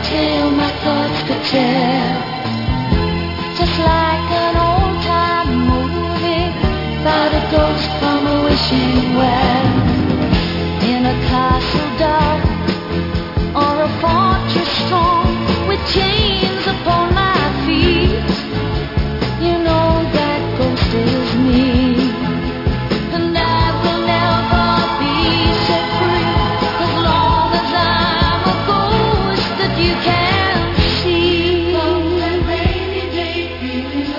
tale my thoughts could tell. Just like an old-time movie about a ghost from a wishing well. In a castle dark or a fortress strong with chains upon my feet, you know that ghost is me. And I will never be set free as long as I'm a ghost that you can see. On that rainy day feeling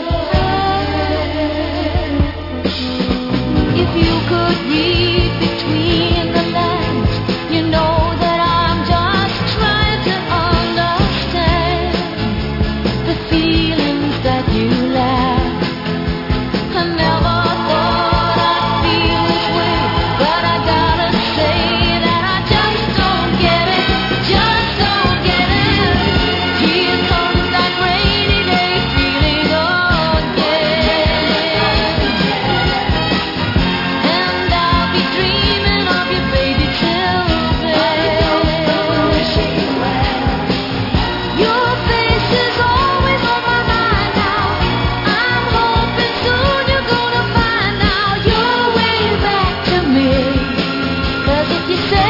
alone. If you could read between the lines, you know that I'm just trying to understand the feelings that you lack. I never thought I'd feel this way, but I gotta say that I just don't get it, just don't get it. Here comes that rainy day feeling again. And I'll be dreaming of you, baby, till then. Your face is always on my mind now. I'm hoping soon you're gonna find out your way back to me. 'Cause if you say